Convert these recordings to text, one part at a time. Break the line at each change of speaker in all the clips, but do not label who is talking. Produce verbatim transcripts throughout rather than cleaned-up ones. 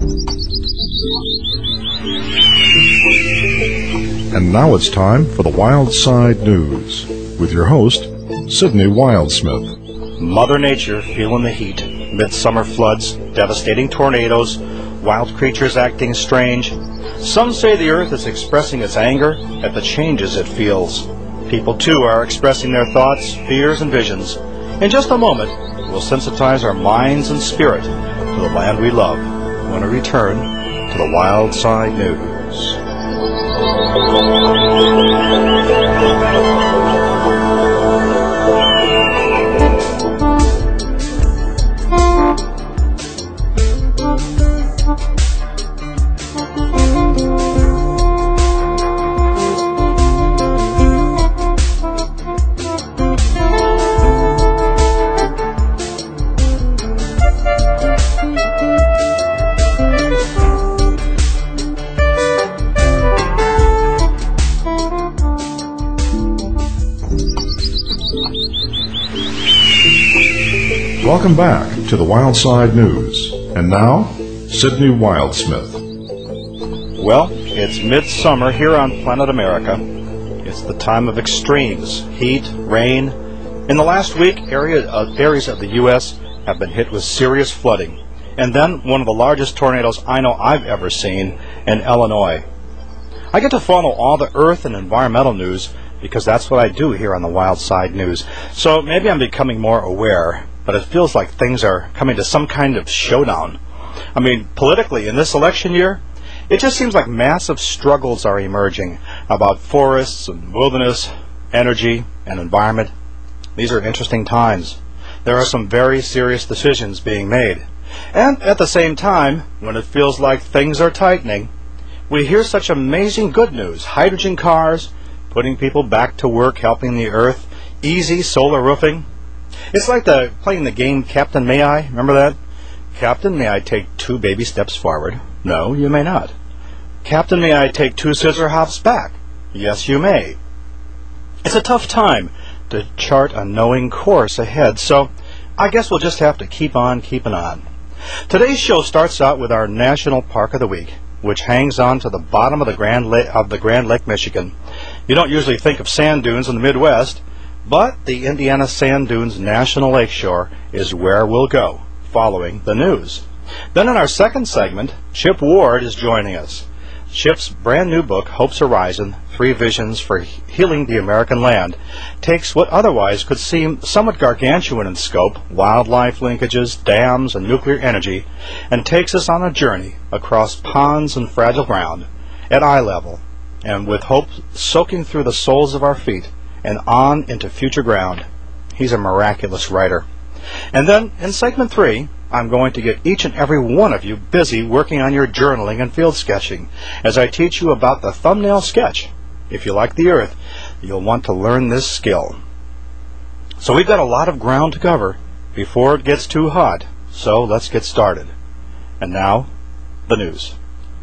And now it's time for the Wild Side News with your host, Sydney Wildsmith.
Mother Nature feeling the heat, midsummer floods, devastating tornadoes, wild creatures acting strange. Some say the earth is expressing its anger at the changes it feels. People, too, are expressing their thoughts, fears, and visions. In just a moment, we'll sensitize our minds and spirit to the land we love when we return to the Wild Side News.
Welcome back to the Wild Side News. And now, Sydney Wildsmith.
Well, it's midsummer here on planet America. It's the time of extremes, heat, rain. In the last week, area, uh, areas of the U S have been hit with serious flooding. And then one of the largest tornadoes I know I've ever seen in Illinois. I get to follow all the earth and environmental news because that's what I do here on the Wild Side News. So maybe I'm becoming more aware, but it feels like things are coming to some kind of showdown. I mean, politically, in this election year, it just seems like massive struggles are emerging about forests and wilderness, energy, and environment. These are interesting times. There are some very serious decisions being made. And at the same time, when it feels like things are tightening, we hear such amazing good news. Hydrogen cars, putting people back to work, helping the earth, easy solar roofing. It's like the playing the game Captain May I? Remember that? Captain, may I take two baby steps forward? No, you may not. Captain, may I take two scissor hops back? Yes, you may. It's a tough time to chart a knowing course ahead, so I guess we'll just have to keep on keeping on. Today's show starts out with our National Park of the Week, which hangs on to the bottom of the Grand Lake, of the Grand Lake, Michigan. You don't usually think of sand dunes in the Midwest, but the Indiana Sand Dunes National Lakeshore is where we'll go, following the news. Then in our second segment, Chip Ward is joining us. Chip's brand new book, Hope's Horizon, Three Visions for Healing the American Land, takes what otherwise could seem somewhat gargantuan in scope, wildlife linkages, dams, and nuclear energy, and takes us on a journey across ponds and fragile ground, at eye level, and with hope soaking through the soles of our feet, and on into future ground. He's a miraculous writer. And then, in segment three, I'm going to get each and every one of you busy working on your journaling and field sketching as I teach you about the thumbnail sketch. If you like the earth, you'll want to learn this skill. So we've got a lot of ground to cover before it gets too hot, so let's get started. And now, the news.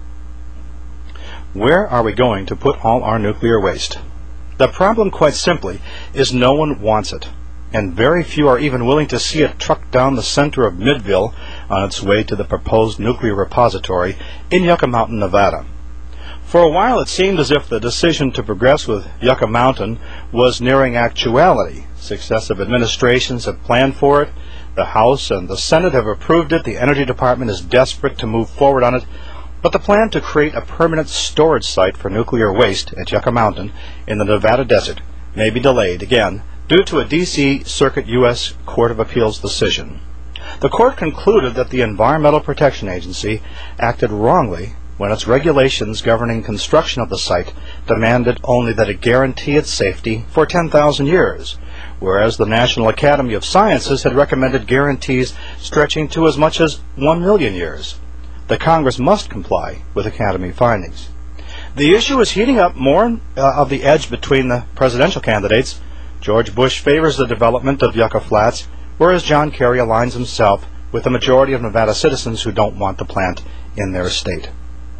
Where are we going to put all our nuclear waste? The problem, quite simply, is no one wants it, and very few are even willing to see it trucked down the center of Midville on its way to the proposed nuclear repository in Yucca Mountain, Nevada. For a while it seemed as if the decision to progress with Yucca Mountain was nearing actuality. Successive administrations have planned for it, the House and the Senate have approved it, the Energy Department is desperate to move forward on it, but the plan to create a permanent storage site for nuclear waste at Yucca Mountain in the Nevada desert may be delayed again due to a D C Circuit U S Court of Appeals decision. The court concluded that the Environmental Protection Agency acted wrongly when its regulations governing construction of the site demanded only that it guarantee its safety for ten thousand years, whereas the National Academy of Sciences had recommended guarantees stretching to as much as one million years. The Congress must comply with Academy findings. The issue is heating up more uh, of the edge between the presidential candidates. George Bush favors the development of Yucca Flats, whereas John Kerry aligns himself with the majority of Nevada citizens who don't want the plant in their state.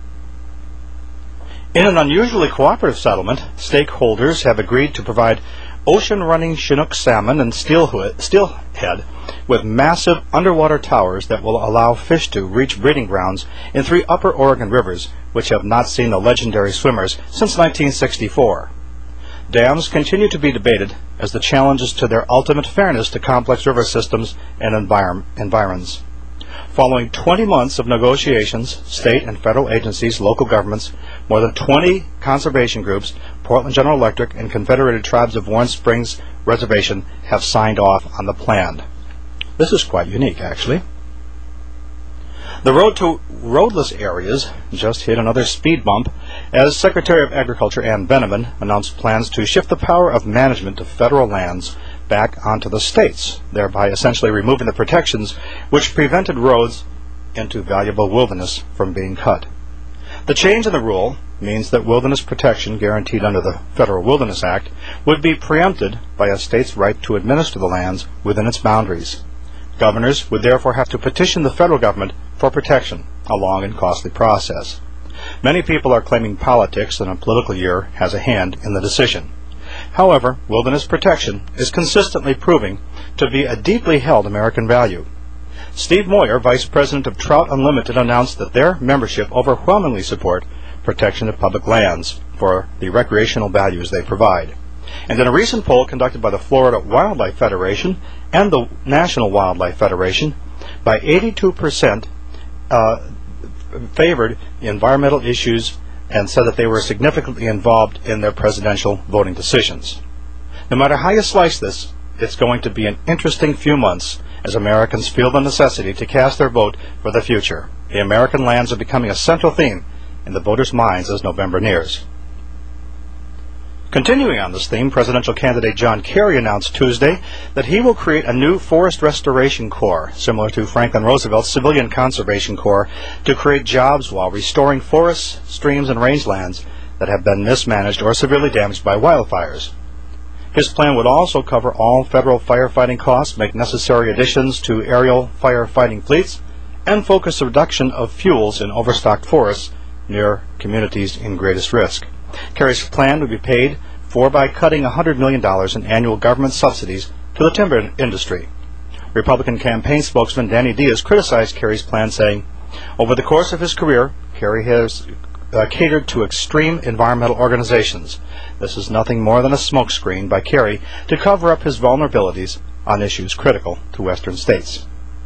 In an unusually cooperative settlement, stakeholders have agreed to provide ocean-running Chinook salmon and steelhood, steelhead with massive underwater towers that will allow fish to reach breeding grounds in three upper Oregon rivers, which have not seen the legendary swimmers since nineteen sixty-four. Dams continue to be debated as the challenges to their ultimate fairness to complex river systems and envir- environs. Following twenty months of negotiations, state and federal agencies, local governments, more than twenty conservation groups, Portland General Electric, and Confederated Tribes of Warren Springs Reservation have signed off on the plan. This is quite unique, actually. The road to roadless areas just hit another speed bump as Secretary of Agriculture Ann Veneman announced plans to shift the power of management of federal lands back onto the states, thereby essentially removing the protections which prevented roads into valuable wilderness from being cut. The change in the rule means that wilderness protection guaranteed under the Federal Wilderness Act would be preempted by a state's right to administer the lands within its boundaries. Governors would therefore have to petition the federal government for protection, a long and costly process. Many people are claiming politics in a political year has a hand in the decision. However, wilderness protection is consistently proving to be a deeply held American value. Steve Moyer, Vice President of Trout Unlimited, announced that their membership overwhelmingly support protection of public lands for the recreational values they provide. And in a recent poll conducted by the Florida Wildlife Federation and the National Wildlife Federation, by eighty-two percent uh, favored environmental issues and said that they were significantly involved in their presidential voting decisions. No matter how you slice this, it's going to be an interesting few months as Americans feel the necessity to cast their vote for the future. The American lands are becoming a central theme in the voters' minds as November nears. Continuing on this theme, presidential candidate John Kerry announced Tuesday that he will create a new Forest Restoration Corps, similar to Franklin Roosevelt's Civilian Conservation Corps, to create jobs while restoring forests, streams, and rangelands that have been mismanaged or severely damaged by wildfires. His plan would also cover all federal firefighting costs, make necessary additions to aerial firefighting fleets, and focus the reduction of fuels in overstocked forests near communities in greatest risk. Kerry's plan would be paid for by cutting one hundred million dollars in annual government subsidies to the timber industry. Republican campaign spokesman Danny Diaz criticized Kerry's plan, saying, "Over the course of his career, Kerry has uh, catered to extreme environmental organizations. This is nothing more than a smokescreen by Kerry to cover up his vulnerabilities on issues critical to western states."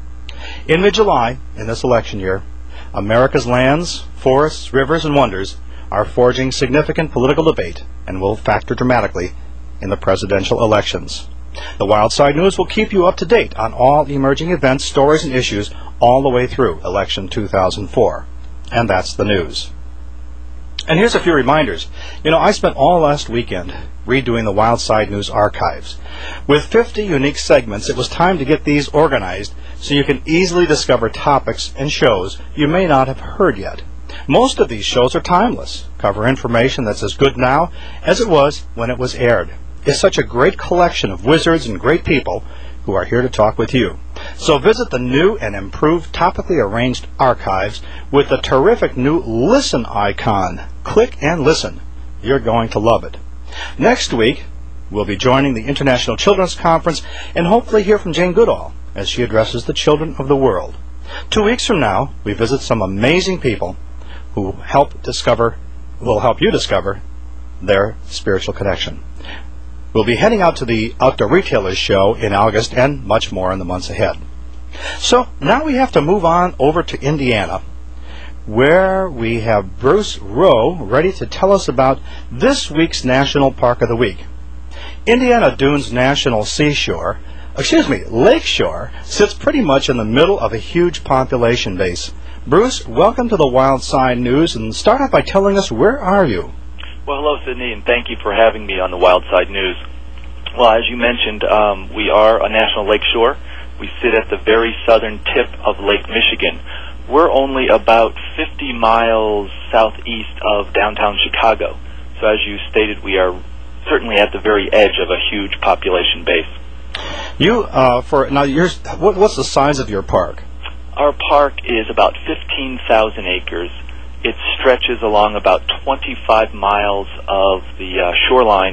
In mid-July, in this election year, America's lands, forests, rivers, and wonders are forging significant political debate and will factor dramatically in the presidential elections. The Wildside News will keep you up to date on all emerging events, stories, and issues all the way through election two thousand four. And that's the news. And here's a few reminders. You know, I spent all last weekend redoing the Wildside News archives. With fifty unique segments, it was time to get these organized so you can easily discover topics and shows you may not have heard yet. Most of these shows are timeless, cover information that's as good now as it was when it was aired. It's such a great collection of wizards and great people who are here to talk with you. So visit the new and improved topically arranged archives with the terrific new Listen icon. Click and listen. You're going to love it. Next week, we'll be joining the International Children's Conference and hopefully hear from Jane Goodall as she addresses the children of the world. Two weeks from now, we visit some amazing people who help discover, will help you discover their spiritual connection. We'll be heading out to the Outdoor Retailers Show in August and much more in the months ahead. So now we have to move on over to Indiana, where we have Bruce Rowe ready to tell us about this week's National Park of the Week. Indiana Dunes National Seashore, excuse me, Lakeshore, sits pretty much in the middle of a huge population base. Bruce, welcome to the Wildside News, and start off by telling us, where are you?
Well, hello, Sydney, and thank you for having me on the Wildside News. Well, as you mentioned, um, we are a national lakeshore. We sit at the very southern tip of Lake Michigan. We're only about fifty miles southeast of downtown Chicago. So as you stated, we are certainly at the very edge of a huge population base.
You, uh, for now, you're, what, what's the size of your park?
Our park is about fifteen thousand acres. It stretches along about twenty-five miles of the uh, shoreline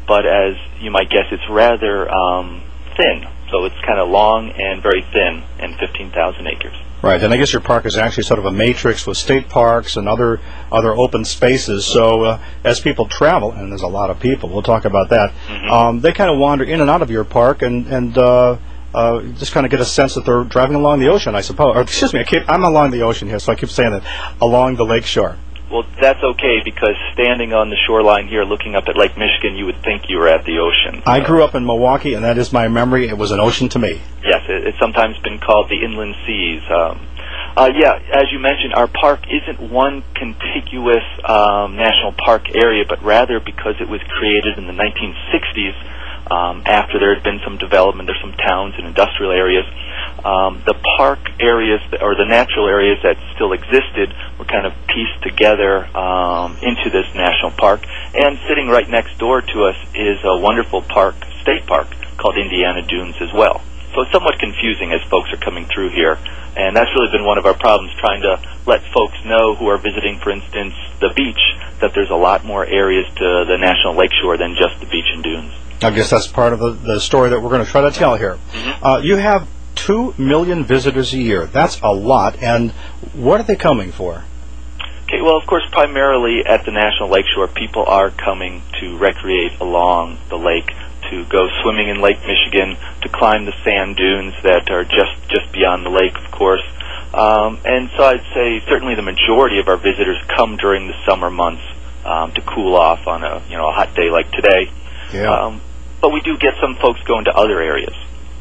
but as you might guess, it's rather um, thin. So it's kind of long and very thin, and fifteen thousand acres.
Right, and I guess your park is actually sort of a matrix with state parks and other other open spaces. So uh, as people travel, and there's a lot of people, we'll talk about that, mm-hmm. um, they kind of wander in and out of your park and, and uh, uh, just kind of get a sense that they're driving along the ocean, I suppose. Or, excuse me, I keep, I'm along the ocean here, so I keep saying that, along the lake shore.
Well, that's okay, because standing on the shoreline here looking up at Lake Michigan, you would think you were at the ocean.
I grew up in Milwaukee, and that is my memory. It was an ocean to me.
Yes, it, it's sometimes been called the inland seas. Um, uh, yeah, as you mentioned, our park isn't one contiguous um, national park area, but rather because it was created in the nineteen sixties, um, after there had been some development, there's some towns and industrial areas. Um, the park areas, or the natural areas that still existed, were kind of pieced together um, into this national park. And sitting right next door to us is a wonderful park, state park, called Indiana Dunes as well. So it's somewhat confusing as folks are coming through here. And that's really been one of our problems, trying to let folks know who are visiting, for instance, the beach, that there's a lot more areas to the National Lakeshore than just the beach and dunes.
I guess that's part of the, the story that we're going to try to tell here. Mm-hmm. Uh, you have two million visitors a year. That's a lot. And what are they coming for?
Okay, well, of course, primarily at the National Lakeshore, people are coming to recreate along the lake, to go swimming in Lake Michigan, to climb the sand dunes that are just, just beyond the lake, of course. Um, and so I'd say certainly the majority of our visitors come during the summer months um, to cool off on a, you know, a hot day like today.
Yeah.
Um, but we do get some folks going to other areas.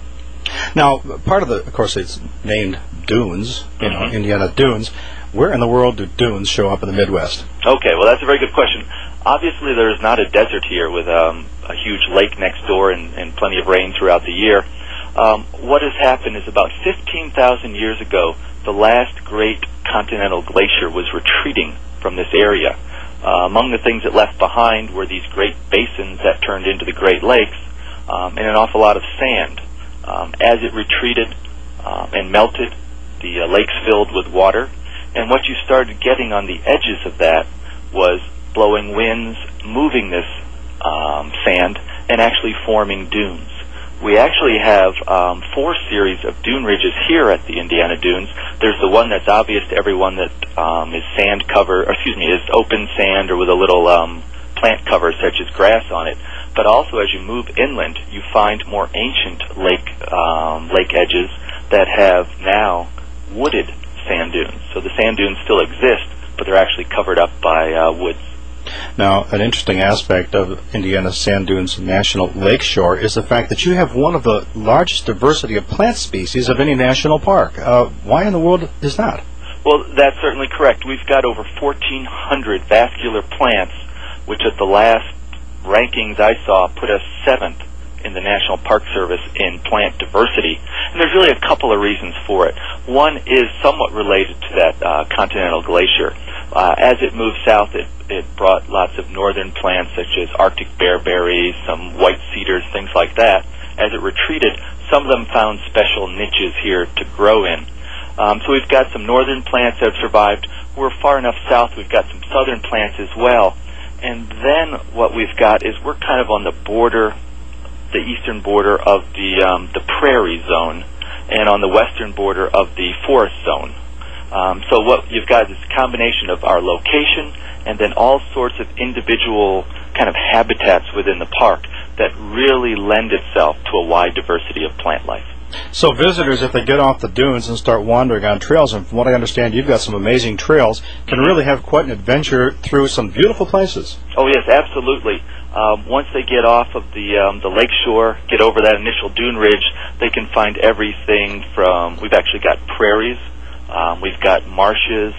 Now, part of the, of course, it's named Dunes, you know, mm-hmm. Indiana Dunes. Where in the world do dunes show up in the Midwest?
Okay, well, that's a very good question. Obviously, there's not a desert here with um, a huge lake next door and, and plenty of rain throughout the year. Um, what has happened is about fifteen thousand years ago, the last great continental glacier was retreating from this area. Uh, among the things it left behind were these great basins that turned into the Great Lakes um, and an awful lot of sand. Um, as it retreated um, and melted, the uh, lakes filled with water, and what you started getting on the edges of that was blowing winds, moving this um, sand, and actually forming dunes. We actually have um, four series of dune ridges here at the Indiana Dunes. There's the one that's obvious to everyone that um, is sand cover, or excuse me, is open sand or with a little um, plant cover such as grass on it. But also, as you move inland, you find more ancient lake um, lake edges that have now wooded sand dunes. So the sand dunes still exist, but they're actually covered up by uh, woods.
Now, an interesting aspect of Indiana Sand Dunes National Lakeshore is the fact that you have one of the largest diversity of plant species of any national park. Uh, why in the world is that?
Well, that's certainly correct. We've got over fourteen hundred vascular plants, which at the last rankings I saw put us seventh in the National Park Service in plant diversity. And there's really a couple of reasons for it. One is somewhat related to that uh, continental glacier. Uh, as it moved south, it, it brought lots of northern plants such as Arctic bearberries, some white cedars, things like that. As it retreated, some of them found special niches here to grow in. Um, so we've got some northern plants that have survived. We're far enough south, we've got some southern plants as well. And then what we've got is we're kind of on the border, the eastern border of the um, the prairie zone, and on the western border of the forest zone. Um, so what you've got is a combination of our location and then all sorts of individual kind of habitats within the park that really lend itself to a wide diversity of plant life.
So visitors, if they get off the dunes and start wandering on trails, and from what I understand, you've got some amazing trails, can really have quite an adventure through some beautiful places.
Oh, yes, absolutely. Um, once they get off of the um, the lake shore, get over that initial dune ridge, they can find everything from, we've actually got prairies, um, we've got marshes,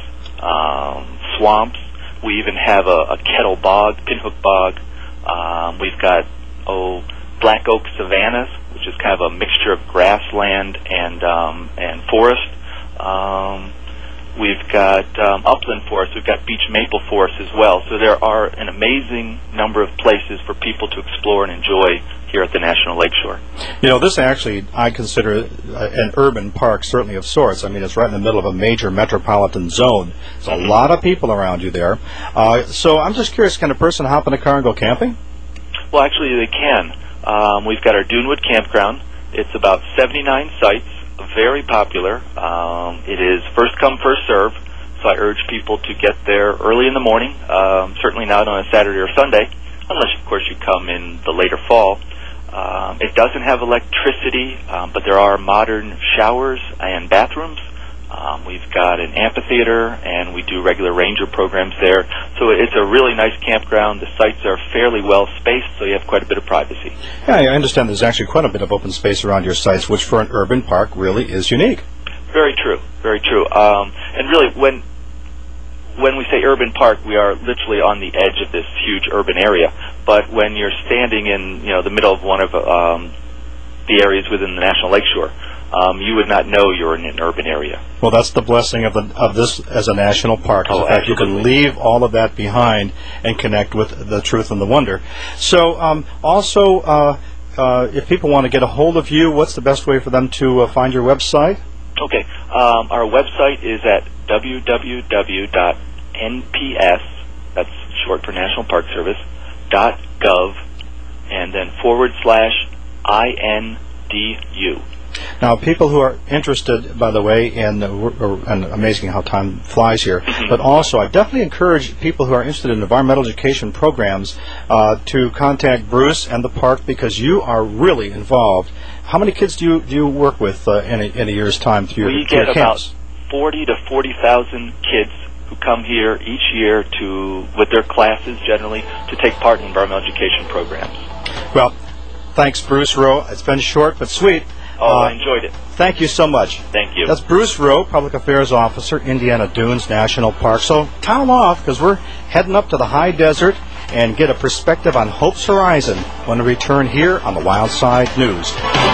um, swamps, we even have a, a kettle bog, pinhook bog, um, we've got, oh, black oak savannas, which is kind of a mixture of grassland and um, and forest. Um, we've got um, upland forest. We've got beech maple forest as well. So there are an amazing number of places for people to explore and enjoy here at the National Lakeshore.
You know, this actually, I consider an urban park, certainly of sorts. I mean, it's right in the middle of a major metropolitan zone. There's a lot of people around you there. Uh, so I'm just curious, can a person hop in a car and go camping?
Well, actually, they can. Um, we've got our Dunewood Campground. It's about seventy-nine sites, very popular. Um, it is first come, first serve, so I urge people to get there early in the morning, um, certainly not on a Saturday or Sunday, unless, of course, you come in the later fall. Um, it doesn't have electricity, um, but there are modern showers and bathrooms. Um, we've got an amphitheater, and we do regular ranger programs there. So it's a really nice campground. The sites are fairly well spaced, so you have quite a bit of privacy.
Yeah, I understand there's actually quite a bit of open space around your sites, which for an urban park really is unique.
Very true, very true. Um, and really, when when we say urban park, we are literally on the edge of this huge urban area. But when you're standing in, you know, the middle of one of um, the areas within the National Lakeshore, Um, you would not know you're in an urban area.
Well, that's the blessing of the, of this as a national park.
Oh,
in fact, you
absolutely.
can leave all of that behind and connect with the truth and the wonder. So, um, also, uh, uh, if people want to get a hold of you, what's the best way for them to uh, find your website?
Okay. Um, our website is at w w w dot n p s, that's short for National Park Service, dot gov, and then forward slash I N D U.
Now, people who are interested, by the way, in uh, and amazing how time flies here, but also I definitely encourage people who are interested in environmental education programs uh, to contact Bruce and the park, because you are really involved. How many kids do you do you work with uh, in, a, in a year's time through your,
we
through
get
your
about
camps?
forty to forty thousand kids who come here each year to, with their classes generally, to take part in environmental education programs.
Well, thanks, Bruce Rowe. It's been short but sweet.
Oh,
uh,
I enjoyed it.
Thank you so much.
Thank you.
That's Bruce Rowe, Public Affairs Officer, Indiana Dunes National Park. So towel off, because we're heading up to the high desert and get a perspective on Hope's Horizon when we return here on the Wild Side News.